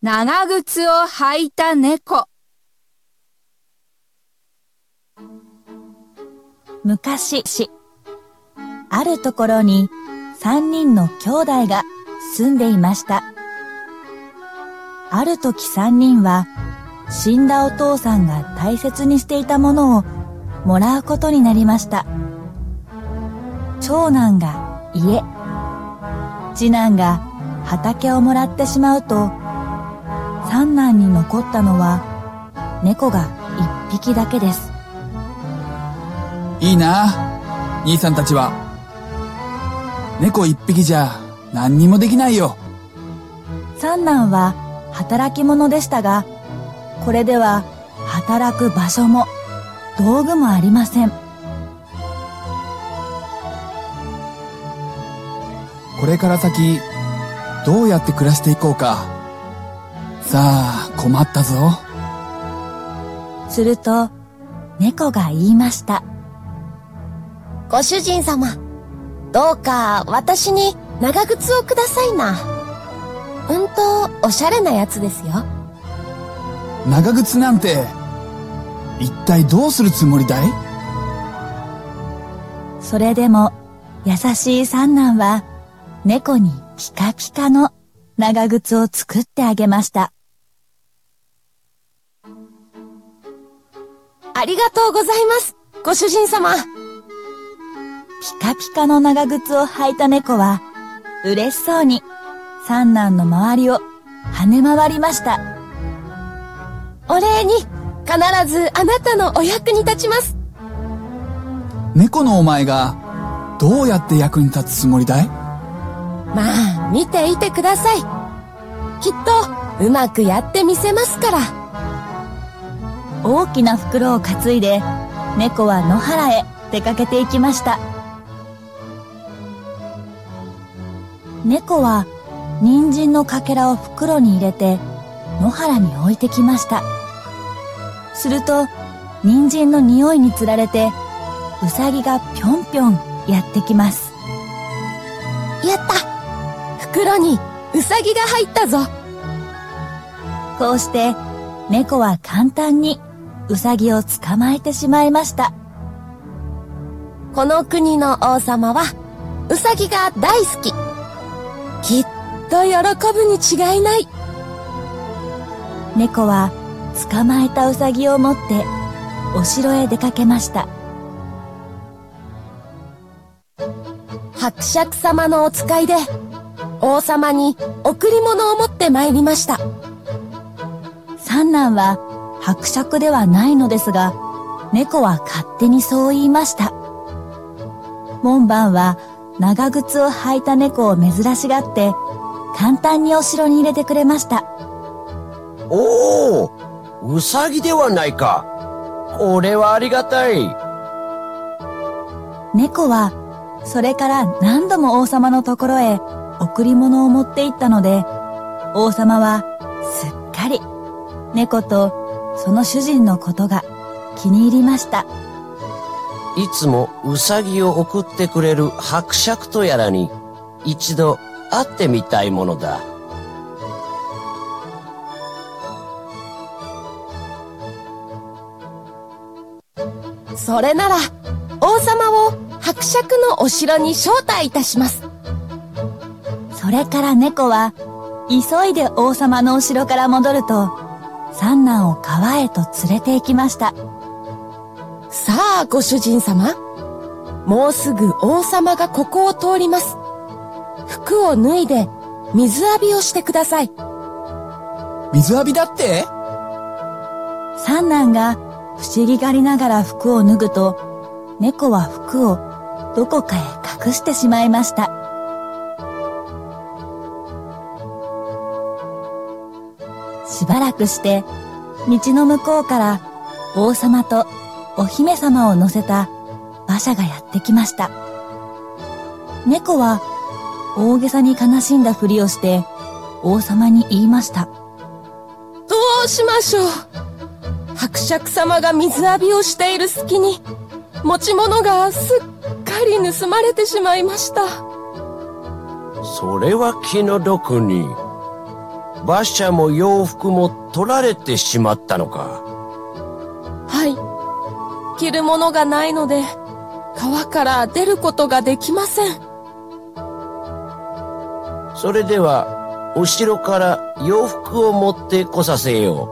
長靴を履いた猫。 昔、あるところに3人の兄弟が住んでいました。ある時3人は死んだお父さんが大切にしていたものをもらうことになりました。長男が家、次男が畑をもらってしまうと、三男に残ったのは猫が1匹だけです。 いいな、兄さんたちは。猫1匹じゃ何にもできないよ。 三男は働き者でしたが、これでは働く場所も道具もありません。 これから先どうやって暮らしていこうか。さあ、困ったぞ。 すると猫が言いました。 ご主人様、どうか私に長靴をくださいな。おしゃれなやつですよ。 長靴なんて一体どうするつもりだい？ それでも優しい三男は猫にピカピカの長靴を作ってあげました。 ありがとうございます、ご主人様。 ピカピカの長靴を履いた猫は嬉しそうに三男の周りを跳ね回りました。 お礼に必ずあなたのお役に立ちます。 猫のお前がどうやって役に立つつもりだい？ まあ、見ていてください。きっとうまくやってみせますから。 大きな袋を担いで猫は野原へ出かけていきました。猫は人参のかけらを袋に入れて野原に置いてきました。すると人参の匂いにつられてウサギがぴょんぴょんやってきます。 やった！袋にウサギが入ったぞ。 こうして猫は簡単にウサギを捕まえてしまいました。 この国の王様はウサギが大好き。きっと喜ぶに違いない。 猫は捕まえたウサギを持ってお城へ出かけました。 伯爵様のお使いで王様に贈り物を持って参りました。 三男は伯爵ではないのですが、猫は勝手にそう言いました。門番は長靴を履いた猫を珍しがって簡単にお城に入れてくれました。 おお、ウサギではないか。これはありがたい。 猫はそれから何度も王様のところへ贈り物を持って行ったので、王様はすっかり猫とその主人のことが気に入りました。 いつもウサギを送ってくれる伯爵とやらに一度会ってみたいものだ。 それなら王様を伯爵のお城に招待いたします。 それから猫は急いで王様のお城から戻ると、三男を川へと連れて行きました。 さあ、ご主人様、もうすぐ王様がここを通ります。服を脱いで水浴びをしてください。 水浴びだって？ 三男が不思議がりながら服を脱ぐと、猫は服をどこかへ隠してしまいました。しばらくして道の向こうから王様とお姫様を乗せた馬車がやってきました。猫は大げさに悲しんだふりをして王様に言いました。 どうしましょう。伯爵様が水浴びをしている隙に持ち物がすっかり盗まれてしまいました。 それは気の毒に。 馬車も洋服も取られてしまったのか。 はい。着るものがないので、川から出ることができません。 それでは、お城から洋服を持ってこさせよ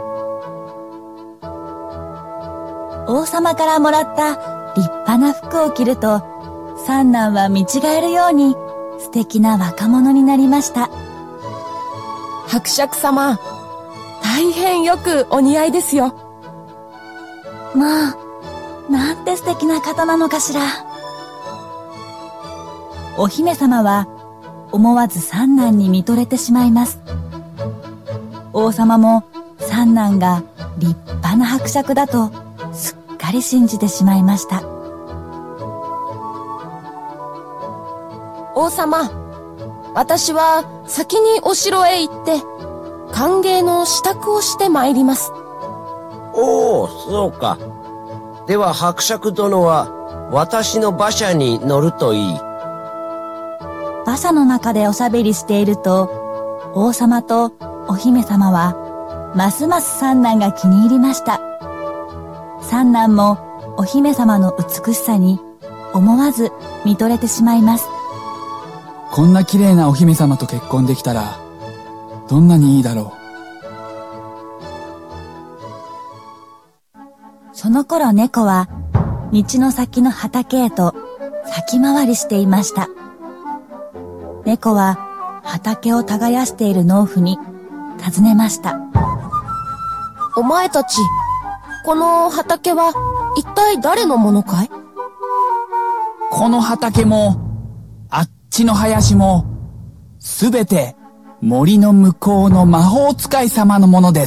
う。王様からもらった立派な服を着ると、三男は見違えるように素敵な若者になりました。 伯爵様、大変よくお似合いですよ。 まあ、なんて素敵な方なのかしら。お姫様は思わず三男に見とれてしまいます。王様も三男が立派な伯爵だとすっかり信じてしまいました。 王様、私は先にお城へ行って歓迎の支度をして参ります。 おお、そうか。では伯爵殿は私の馬車に乗るといい。 馬車の中でおしゃべりしていると、王様とお姫様はますます三男が気に入りました。三男もお姫様の美しさに思わず見とれてしまいます。 こんな綺麗なお姫様と結婚できたら、どんなにいいだろう。その頃猫は道の先の畑へと先回りしていました。猫は畑を耕している農夫に尋ねました。 お前たち、この畑は一体誰のものかい？ この畑も、あっちの林も、すべて森の向こうの魔法使い様のものです。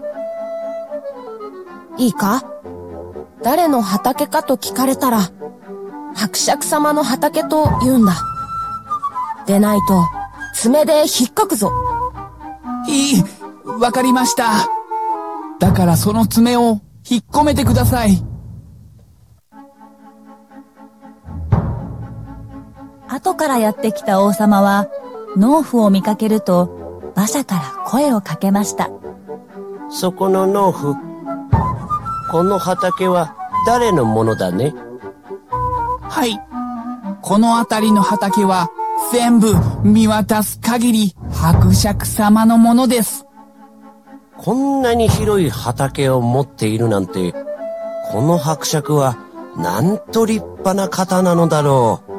いいか？誰の畑かと聞かれたら、伯爵様の畑と言うんだ。でないと、爪で引っかくぞ。 いい、わかりました。だからその爪を引っ込めてください。 後からやってきた王様は、農夫を見かけると、馬車から声をかけました。 そこの農夫、この畑は誰のものだね？ はい。この辺りの畑は、全部見渡す限り伯爵様のものです。 こんなに広い畑を持っているなんて、この伯爵はなんと立派な方なのだろう。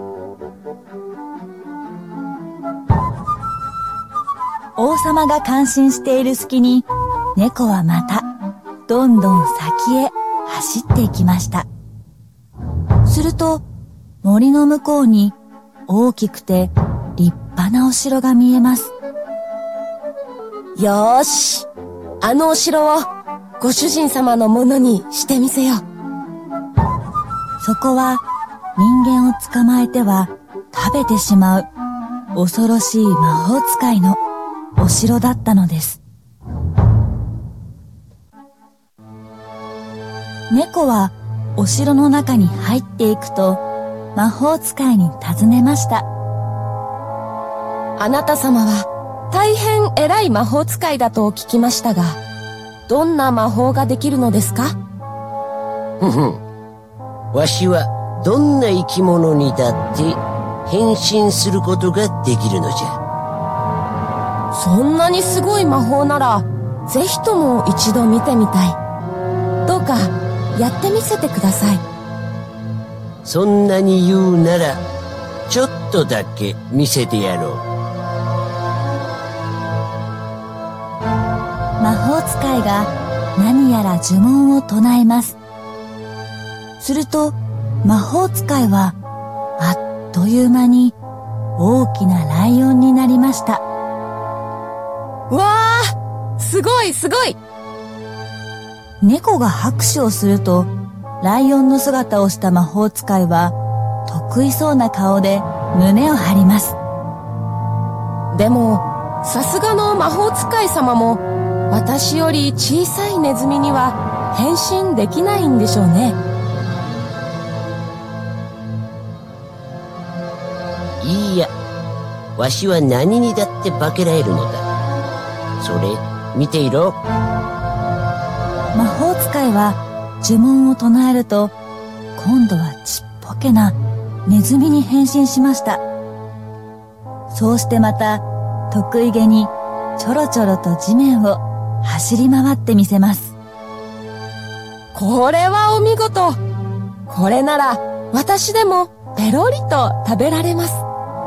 王様が感心している隙に、猫はまたどんどん先へ走っていきました。すると森の向こうに大きくて立派なお城が見えます。 よーし、あのお城をご主人様のものにしてみせよう。 そこは人間を捕まえては食べてしまう恐ろしい魔法使いのお城だったのです。猫はお城の中に入っていくと魔法使いに尋ねました。 あなた様は大変偉い魔法使いだと聞きましたが、どんな魔法ができるのですか？ ふん。わしはどんな生き物にだって変身することができるのじゃ。 そんなにすごい魔法なら、ぜひとも一度見てみたい。どうかやってみせてください。 そんなに言うなら、ちょっとだけ見せてやろう。 魔法使いが何やら呪文を唱えます。すると魔法使いはあっという間に大きなライオンになりました。 わー、すごいすごい。 猫が拍手をすると、ライオンの姿をした魔法使いは得意そうな顔で胸を張ります。 でもさすがの魔法使い様も私より小さいネズミには変身できないんでしょうね。 いいや、わしは何にだって化けられるのだ。 それ、見ていろ。 魔法使いは呪文を唱えると、今度はちっぽけなネズミに変身しました。そうしてまた得意げにちょろちょろと地面を走り回ってみせます。 これはお見事。これなら私でもペロリと食べられます。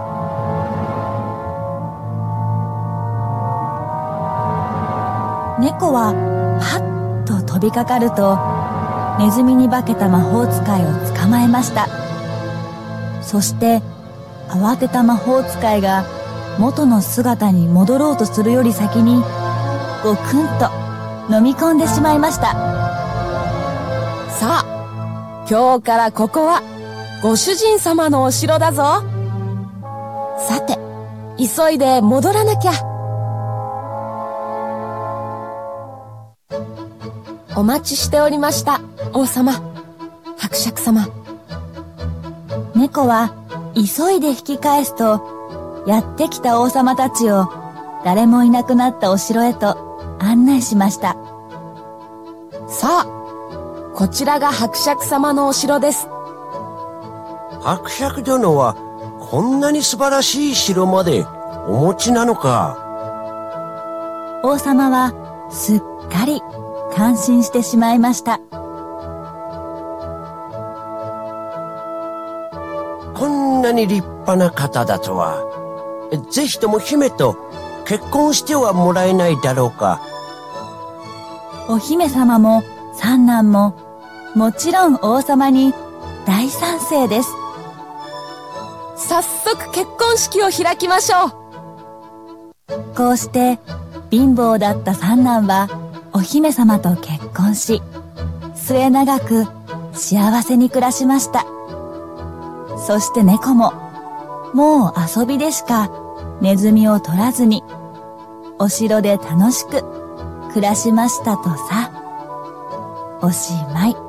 猫はパッと飛びかかると、ネズミに化けた魔法使いを捕まえました。そして慌てた魔法使いが元の姿に戻ろうとするより先にごくんと飲み込んでしまいました。 さあ、今日からここはご主人様のお城だぞ。さて、急いで戻らなきゃ。お待ちしておりました、王様、伯爵様。 猫は急いで引き返すと、やってきた王様たちを誰もいなくなったお城へと案内しました。 さあ、こちらが伯爵様のお城です。 伯爵殿はこんなに素晴らしい城までお持ちなのか。 王様はすっかり感心してしまいました。 こんなに立派な方だとは。ぜひとも姫と結婚してはもらえないだろうか。 お姫様も三男ももちろん王様に大賛成です。 早速結婚式を開きましょう。 こうして貧乏だった三男はお姫様と結婚し、末永く幸せに暮らしました。そして猫ももう遊びでしかネズミを取らずにお城で楽しく暮らしましたとさ。おしまい。